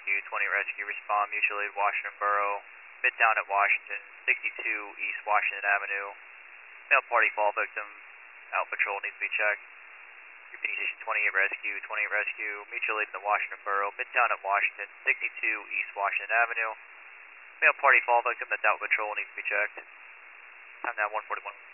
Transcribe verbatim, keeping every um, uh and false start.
Rescue, twenty Rescue, respond, mutual aid, Washington Borough, Midtown at Washington, sixty-two East Washington Avenue. Male party fall victim, out patrol needs to be checked. Repeating station twenty-eight Rescue, twenty-eight Rescue, mutual aid in the Washington Borough, Midtown at Washington, sixty-two East Washington Avenue. Male party fall victim that's out patrol needs to be checked. Time now one forty-one.